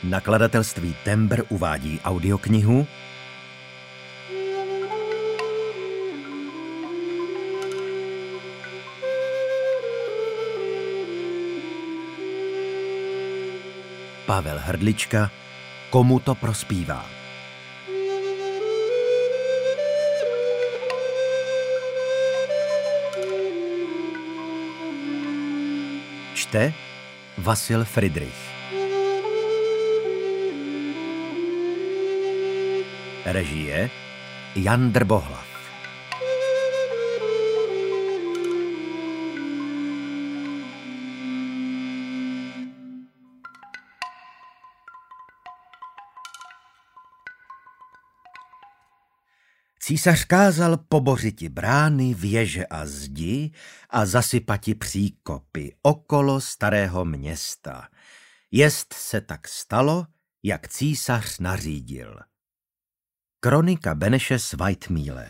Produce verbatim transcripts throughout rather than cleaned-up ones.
Nakladatelství Tembr uvádí audioknihu Pavel Hrdlička, Komu to prospívá. Čte Vasil Fridrich. Režie Jan Drbohlav. Císař kázal pobořiti brány, věže a zdi a zasypati příkopy okolo starého města. Jest se tak stalo, jak císař nařídil. Kronika Beneše z Whitemíle.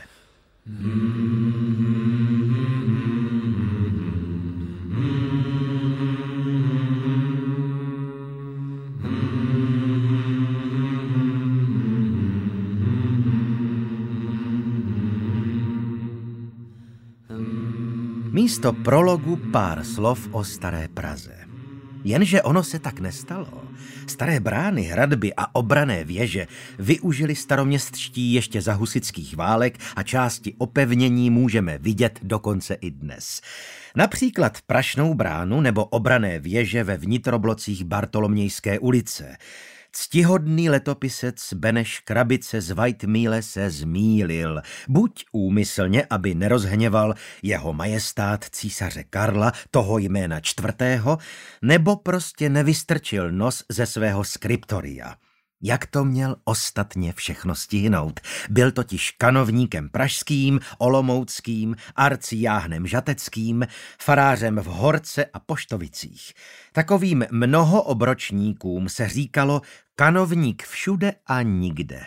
Místo prologu pár slov o staré Praze. Jenže ono se tak nestalo. Staré brány, hradby a obranné věže využili staroměstští ještě za husitských válek a části opevnění můžeme vidět dokonce i dnes. Například Prašnou bránu nebo obranné věže ve vnitroblocích Bartolomějské ulice. Ctihodný letopisec Beneš Krabice z Whitemíle se zmýlil, buď úmyslně, aby nerozhněval jeho majestát císaře Karla, toho jména čtvrtého, nebo prostě nevystrčil nos ze svého skriptoria. Jak to měl ostatně všechno stihnout? Byl totiž kanovníkem pražským, olomouckým, arcijáhnem žateckým, farářem v Horce a Poštovicích. Takovým mnohoobročníkům se říkalo kanovník všude a nikde.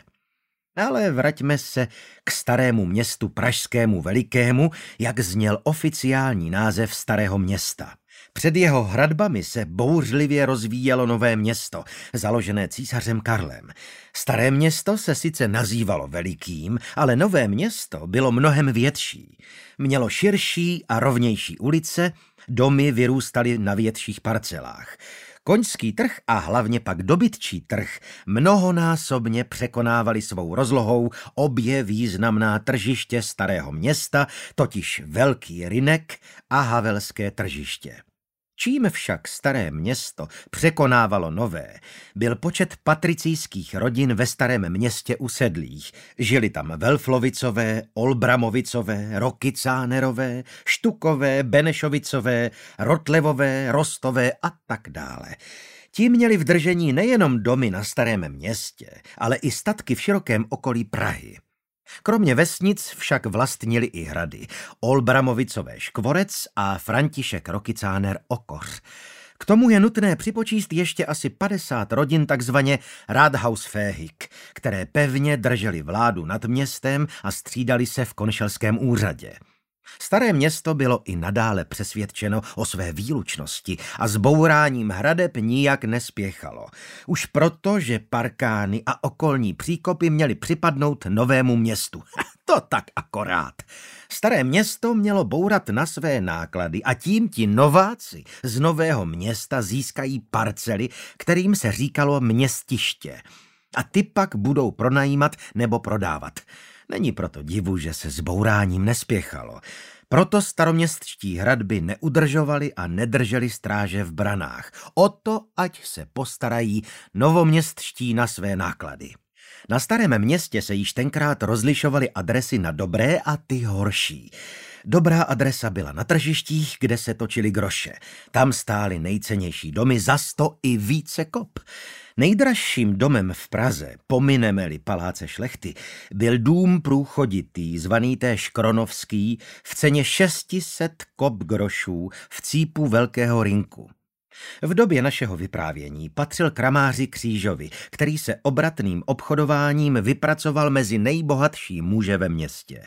Ale vraťme se k starému městu pražskému velikému, jak zněl oficiální název starého města. Před jeho hradbami se bouřlivě rozvíjelo nové město, založené císařem Karlem. Staré město se sice nazývalo velikým, ale nové město bylo mnohem větší. Mělo širší a rovnější ulice, domy vyrůstaly na větších parcelách. Koňský trh a hlavně pak dobytčí trh mnohonásobně překonávali svou rozlohou obě významná tržiště starého města, totiž Velký Rynek a Havelské tržiště. Čím však staré město překonávalo nové, byl počet patricijských rodin ve starém městě usedlých. Žili tam Velflovicové, Olbramovicové, Rokycánerové, Štukové, Benešovicové, Rotlevové, Rostové a tak dále. Ti měli v držení nejenom domy na starém městě, ale i statky v širokém okolí Prahy. Kromě vesnic však vlastnili i hrady, Olbramovicové Škvorec a František Rokycáner Okoř. K tomu je nutné připočíst ještě asi padesát rodin takzvaně Rathausfähig, které pevně drželi vládu nad městem a střídali se v konšelském úřadě. Staré město bylo i nadále přesvědčeno o své výlučnosti a s bouráním hradeb nijak nespěchalo. Už proto, že parkány a okolní příkopy měly připadnout novému městu. To tak akorát. Staré město mělo bourat na své náklady a tím ti nováci z nového města získají parcely, kterým se říkalo městiště. A ty pak budou pronajímat nebo prodávat. Není proto divu, že se s bouráním nespěchalo. Proto staroměstští hradby neudržovali a nedrželi stráže v branách. O to, ať se postarají novoměstští na své náklady. Na starém městě se již tenkrát rozlišovaly adresy na dobré a ty horší. Dobrá adresa byla na tržištích, kde se točily groše. Tam stály nejcennější domy za sto i více kop. Nejdražším domem v Praze, pomineme-li paláce šlechty, byl dům průchoditý, zvaný též Kronovský, v ceně šest set kop grošů v cípu Velkého Rynku. V době našeho vyprávění patřil kramáři Křížovi, který se obratným obchodováním vypracoval mezi nejbohatší muže ve městě.